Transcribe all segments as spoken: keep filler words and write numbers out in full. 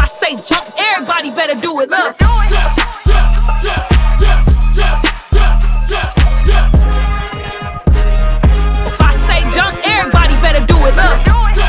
say jump, everybody better do it. Look. If I say jump, everybody better do it. Look.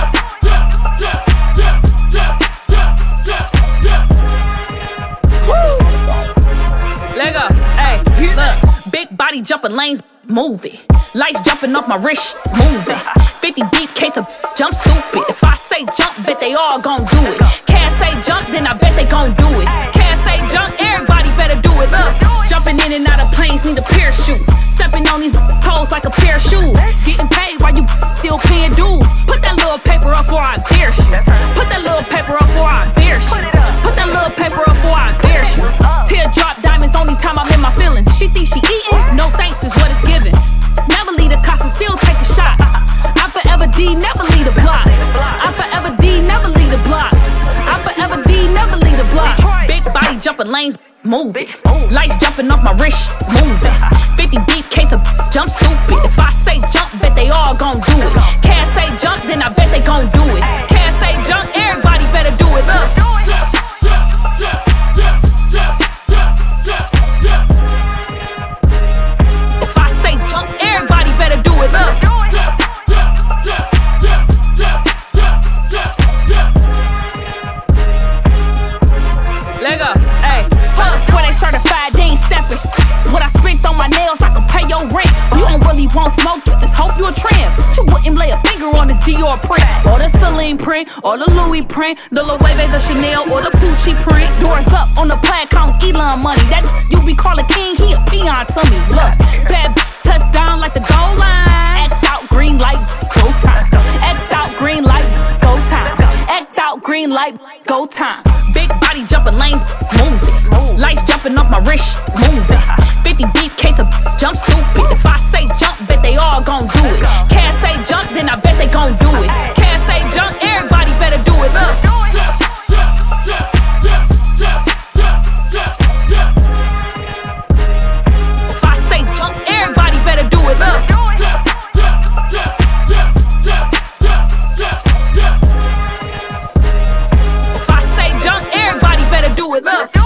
Woo. Lego, hey, look, big body jumping lanes, move it. Lights jumping off my wrist, move it. fifty deep case of jump stupid. If I say jump, bet they all gon' do it. Can't say jump, then I bet they gon' do it. Can't say jump, everybody better do it. Look, jumping in and out of planes need a parachute. Stepping on these toes like a pair of shoes. Getting paid while you still paying dues. Put that little paper up or I embarrass you. Put that little paper up or I embarrass you. Put that little paper up or I embarrass you. Teardrop diamonds, only time I'm in my feelings. She thinks she eating, no thanks is what it's given. Never leave the cost and still take the shots. I forever D, never leave the block. I forever D, never leave the block. I forever D, never leave the block. Big body jumping lanes, move it. Lights jumping off my wrist, move it. fifty deep case of jump stupid. If I say jump, bet they all gon' do it. Can't say jump, then I bet they gon' do it. Can't say jump, everybody better do it. Look. If I say jump, everybody better do it. Look. Lego, hey, huh, swear they certified, they ain't stepping. What I spent on my nails, I can pay your rent. You don't really want smoke, you just hope you a trend. You wouldn't lay a finger on this Dior print, or the Celine print, or the Louis print, the Loewe, the Chanel, or the Gucci print. Doors up on the plaid, count Elon money. That you be calling king, he a peon to me. Look, bad touchdown like the goal line. Act out, green light, go time. Act out, green light, go time. Act out, green light, go time. Big body jumping lanes, move it. Lights jumping off my wrist, move it. fifty deep case of jump stupid. If I say jump, bet they all gon' do it. Can't say jump, then I bet they gon' do it. Can't say jump, everybody better do it. Look. If I say jump, everybody better do it. Look. If I say jump, everybody better do it. Look.